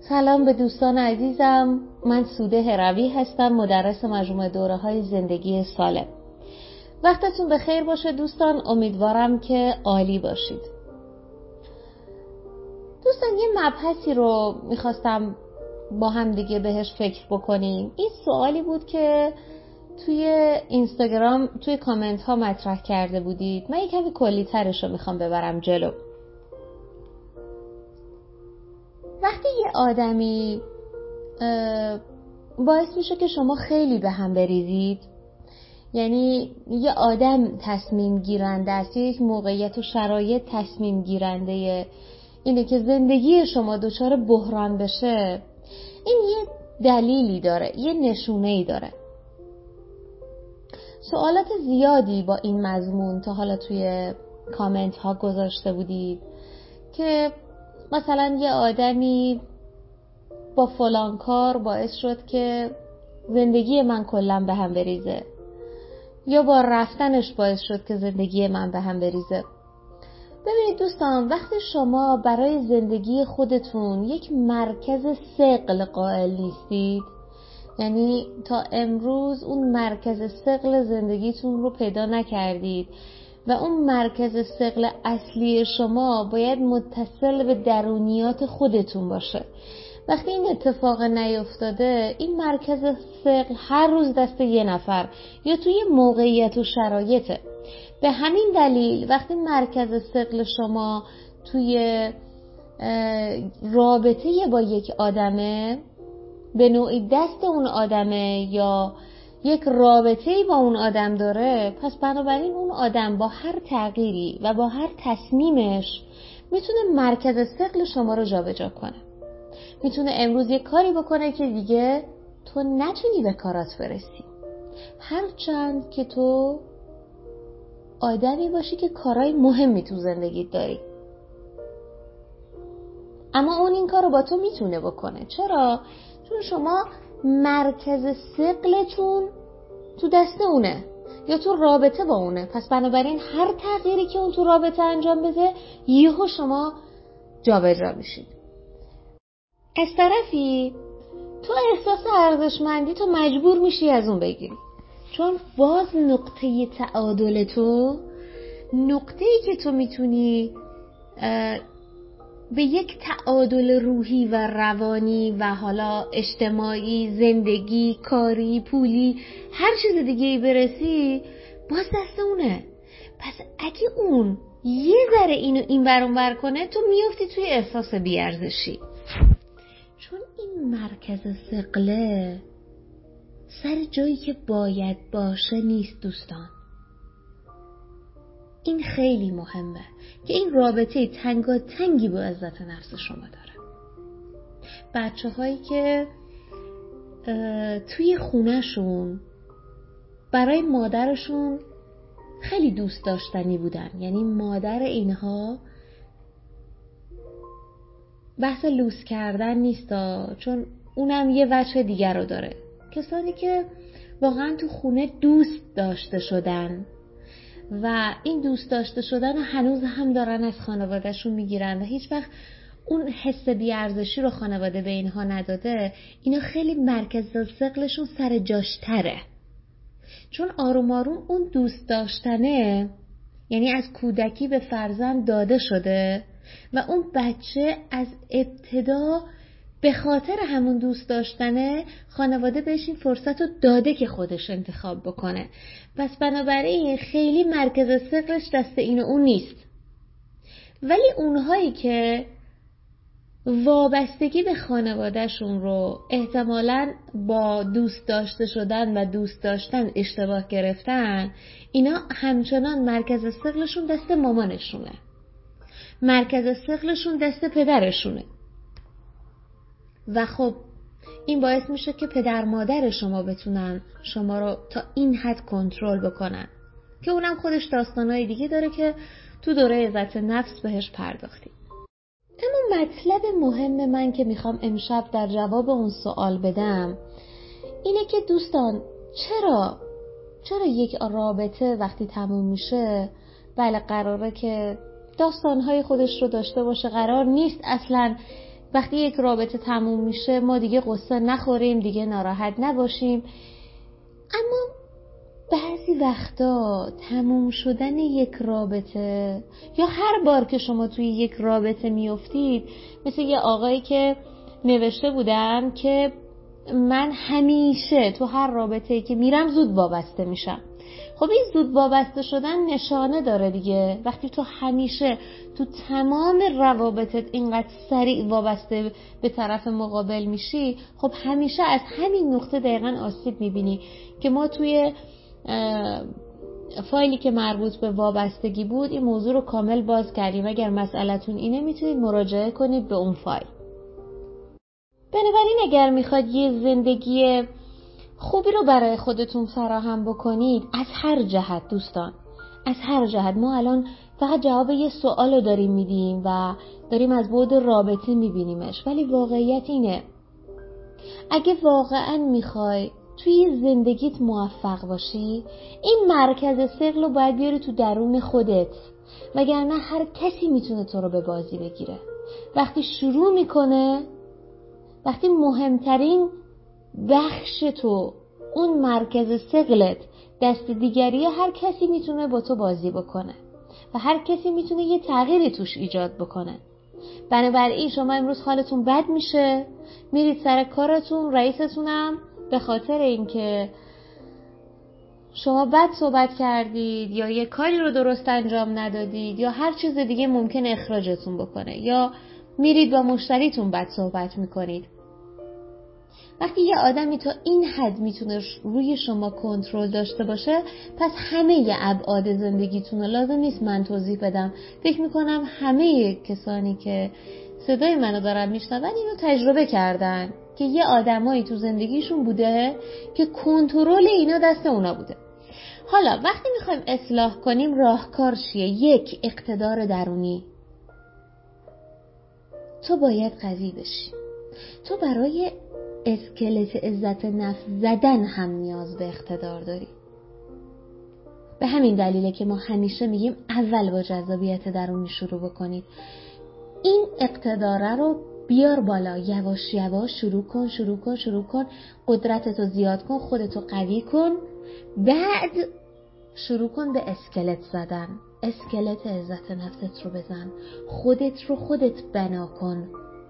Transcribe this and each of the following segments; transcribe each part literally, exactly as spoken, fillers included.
سلام به دوستان عزیزم. من سوده هروی هستم، مدرس مجموعه دوره های زندگی سالم. وقتتون بخیر باشه دوستان، امیدوارم که عالی باشید. دوستان یه مبحثی رو میخواستم با هم دیگه بهش فکر بکنیم. این سوالی بود که توی اینستاگرام توی کامنت ها مطرح کرده بودید. من یک کمی کلی ترش رو میخوام ببرم جلو. وقتی یه آدمی باعث میشه که شما خیلی به هم بریزید، یعنی یه آدم تصمیم گیرنده است، یک موقعیت و شرایط تصمیم گیرنده اینه که زندگی شما دچار بحران بشه، این یه دلیلی داره، یه نشونه‌ای داره. سوالات زیادی با این مضمون تا حالا توی کامنت ها گذاشته بودید که مثلا یه آدمی با فلان کار باعث شد که زندگی من کلاً به هم بریزه، یا با رفتنش باعث شد که زندگی من به هم بریزه. ببینید دوستان، وقتی شما برای زندگی خودتون یک مرکز ثقل قائل نیستید، یعنی تا امروز اون مرکز ثقل زندگیتون رو پیدا نکردید و اون مرکز ثقل اصلی شما باید متصل به درونیات خودتون باشه. وقتی این اتفاق نیفتاده، این مرکز ثقل هر روز دست یه نفر یا توی موقعیت و شرایطه. به همین دلیل وقتی مرکز ثقل شما توی رابطه با یک آدمه، به نوعی دست اون آدمه یا یک رابطه‌ای با اون آدم داره، پس بنابراین اون آدم با هر تغییری و با هر تصمیمش میتونه مرکز ثقل شما رو جابجا کنه. میتونه امروز یک کاری بکنه که دیگه تو نتونی به کارات برسی، هرچند که تو آدمی باشی که کارهای مهمی تو زندگیت داری، اما اون این کارو با تو میتونه بکنه. چرا؟ چون شما مرکز ثقلتون تو دست اونه یا تو رابطه با اونه. پس بنابراین هر تغییری که اون تو رابطه انجام بده، یهو شما جابجا میشید. از طرفی تو احساس ارزشمندی تو مجبور میشی از اون بگیری، چون باز نقطه تعادل تو، نقطه‌ای که تو میتونی به یک تعادل روحی و روانی و حالا اجتماعی، زندگی، کاری، پولی، هر چیز دیگه‌ای برسی، باز دست اونه. پس اگه اون یه ذره اینو این ور اون ور کنه، تو میافتی توی احساس بی‌ارزشی، چون این مرکز ثقله سر جایی که باید باشه نیست دوستان. این خیلی مهمه که این رابطه تنگا تنگی با عزت نفس شما داره. بچه هایی که توی خونهشون برای مادرشون خیلی دوست داشتنی بودن، یعنی مادر اینها بحث لوس کردن نیستا، چون اونم یه وجه دیگر رو داره. کسانی که واقعا تو خونه دوست داشته شدن و این دوست داشته شدن هنوز هم دارن از خانوادهشون میگیرن و هیچ وقت اون حس بی‌ارزشی رو خانواده به اینها نداده، اینا خیلی مرکز ثقلشون سر جاش تره، چون آروم آروم اون دوست داشتنه، یعنی از کودکی به فرزند داده شده و اون بچه از ابتدا به خاطر همون دوست داشتنه خانواده بهش این فرصت رو داده که خودش انتخاب بکنه. پس بنابراین خیلی مرکز ثقلش دست این و اون نیست. ولی اونهایی که وابستگی به خانوادهشون رو احتمالاً با دوست داشته شدن و دوست داشتن اشتباه گرفتن، اینا همچنان مرکز ثقلشون دست مامانشونه، مرکز ثقلشون دست پدرشونه و خب این باعث میشه که پدر مادر شما بتونن شما رو تا این حد کنترل بکنن، که اونم خودش داستانهای دیگه داره که تو دوره عزت نفس بهش پرداختیم. اما مطلب مهم من که میخوام امشب در جواب اون سوال بدم اینه که دوستان، چرا چرا یک رابطه وقتی تموم میشه، بله قراره که داستانهای خودش رو داشته باشه، قرار نیست اصلا وقتی یک رابطه تموم میشه ما دیگه قصه نخوریم، دیگه ناراحت نباشیم. اما بعضی وقتا تموم شدن یک رابطه یا هر بار که شما توی یک رابطه میافتید، مثل یه آقایی که نوشته بودن که من همیشه تو هر رابطه‌ای که میرم زود وابسته میشم. خب این زود وابسته شدن نشانه داره دیگه. وقتی تو همیشه تو تمام روابطت اینقدر سریع وابسته به طرف مقابل میشی، خب همیشه از همین نقطه دقیقاً آسیب میبینی که ما توی فایلی که مربوط به وابستگی بود این موضوع رو کامل باز کردیم. اگر مسئله‌تون اینه میتونید مراجعه کنید به اون فایل. بنابراین اگر میخواد یه زندگی خوبی رو برای خودتون فراهم بکنید، از هر جهت دوستان، از هر جهت، ما الان فقط جواب یه سوال رو داریم میدیم و داریم از بعد رابطه میبینیمش، ولی واقعیت اینه اگه واقعا میخوای توی زندگیت موفق باشی، این مرکز ثقل رو باید بیاری تو درون خودت، وگرنه هر کسی میتونه تو رو به بازی بگیره. وقتی شروع میکنه، وقتی مهمترین بخش تو، اون مرکز ثقلت دست دیگریه، هر کسی میتونه با تو بازی بکنه و هر کسی میتونه یه تغییری توش ایجاد بکنه. بنابراین شما امروز حالتون بد میشه، میرید سر کارتون، رئیستونم به خاطر اینکه شما بد صحبت کردید یا یه کاری رو درست انجام ندادید یا هر چیز دیگه ممکن اخراجتون بکنه، یا میرید با مشتریتون بد صحبت میکنید. وقتی یه آدمی تا این حد میتونه روی شما کنترل داشته باشه، پس همه ابعاد زندگیتون رو لازم نیست من توضیح بدم. فکر میکنم همه کسانی که صدای منو دارن میشنون اینو تجربه کردن که یه آدمایی تو زندگیشون بوده که کنترل اینا دست اونا بوده. حالا وقتی میخوایم اصلاح کنیم، راهکار چیه؟ یک، اقتدار درونی. تو باید قوی بشی. تو برای اسکلت عزت نفس زدن هم نیاز به اقتدار داری. به همین دلیله که ما همیشه میگیم اول با جذابیت درونی شروع بکنید. این اقتداره رو بیار بالا، یواش یواش شروع کن شروع کن شروع کن قدرتتو زیاد کن، خودتو قوی کن، بعد شروع کن به اسکلت زدن. اسکلت عزت نفست رو بزن، خودت رو خودت بنا کن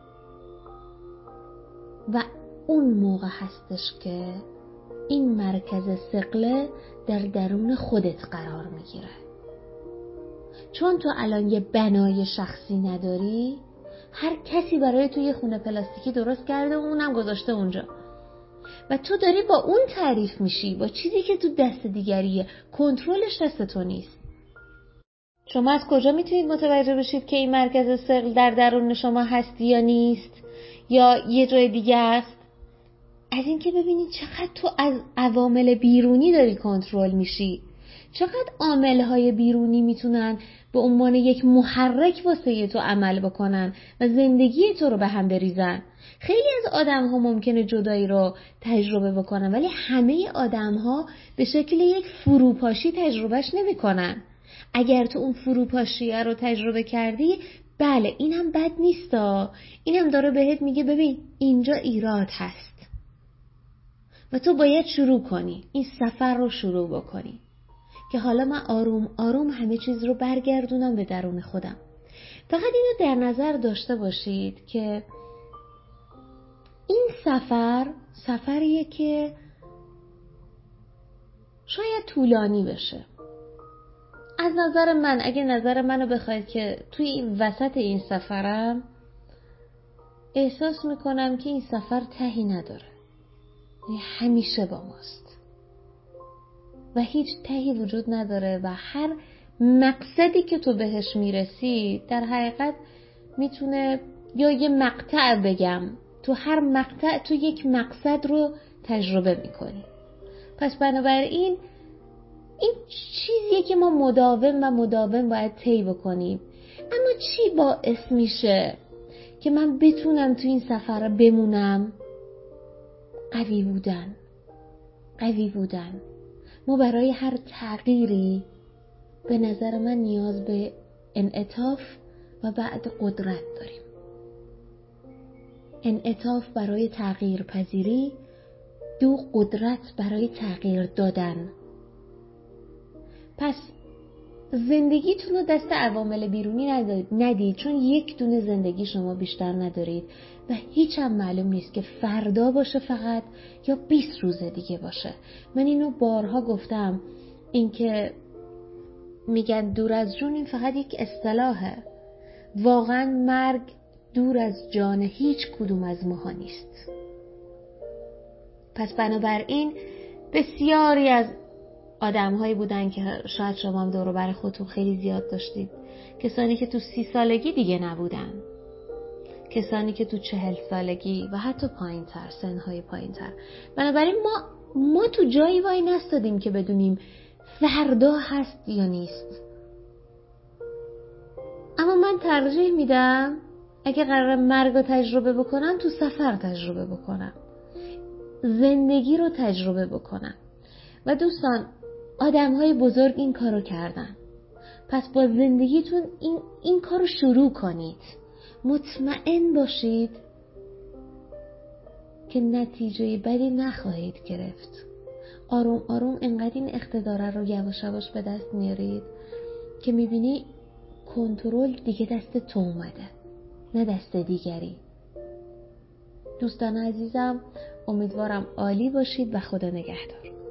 و اون موقع هستش که این مرکز ثقل در درون خودت قرار میگیره. چون تو الان یه بنای شخصی نداری، هر کسی برای تو یه خونه پلاستیکی درست کرده و اونم گذاشته اونجا و تو داری با اون تعریف میشی، با چیزی که تو دست دیگریه، کنترلش دست تو نیست. شما از کجا میتونید متوجه بشید که این مرکز ثقل در درون شما هست یا نیست یا یه جای دیگه است؟ از این که ببینید چقدر تو از عوامل بیرونی داری کنترل میشی، چقدر عاملهای بیرونی میتونن به عنوان یک محرک واسه تو عمل بکنن و زندگی تو رو به هم بریزن. خیلی از آدم ها ممکنه جدایی رو تجربه بکنن، ولی همه آدم ها به شکل یک فروپاشی تجربهش نمی کنن. اگر تو اون فروپاشیه رو تجربه کردی، بله اینم بد نیستا، اینم داره بهت میگه ببین اینجا ایراد هست و تو باید شروع کنی، این سفر رو شروع بکنی که حالا من آروم آروم همه چیز رو برگردونم به درون خودم. فقط اینو در نظر داشته باشید که این سفر سفریه که شاید طولانی بشه. از نظر من، اگه نظر منو بخواید که توی این وسط این سفرم احساس میکنم که این سفر تهی نداره، یعنی همیشه با ماست و هیچ تهی وجود نداره و هر مقصدی که تو بهش میرسی در حقیقت میتونه، یا یه مقطع بگم، تو هر مقطع تو یک مقصد رو تجربه میکنی. پس بنابراین این چیزیه که ما مداوم و مداوم باید طی بکنیم. اما چی باعث میشه که من بتونم تو این سفر بمونم؟ قوی بودن. قوی بودن. ما برای هر تغییری به نظر من نیاز به انعطاف و بعد قدرت داریم. انعطاف برای تغییر پذیری، دو قدرت برای تغییر دادن. پس زندگیتون رو دست عوامل بیرونی ندید، چون یک دونه زندگی شما بیشتر ندارید و هیچ هم معلوم نیست که فردا باشه فقط یا بیست روز دیگه باشه. من اینو بارها گفتم، این که میگن دور از جون این فقط یک اصطلاحه. واقعا مرگ دور از جان هیچ کدوم از ماها نیست. پس بنابراین بسیاری از آدم هایی بودن که شاید شما هم دور و بر خودتون خیلی زیاد داشتید، کسانی که تو سی سالگی دیگه نبودن، کسانی که تو چهل سالگی و حتی پایین تر، سنهای پایین تر. بنابراین ما ما تو جایی وای نستادیم که بدونیم فردا هست یا نیست. اما من ترجیح میدم اگه قراره مرگ رو تجربه بکنم، تو سفر تجربه بکنم، زندگی رو تجربه بکنم. و دوستان، آدم‌های بزرگ این کارو کردن. پس با زندگیتون این این کارو شروع کنید. مطمئن باشید که نتیجه بدی نخواهید گرفت. آروم آروم انقدر این اقتدار رو یواش یواش به دست میارید که میبینی کنترل دیگه دست تو اومده، نه دست دیگری. دوستان عزیزم، امیدوارم عالی باشید و خدا نگهدار.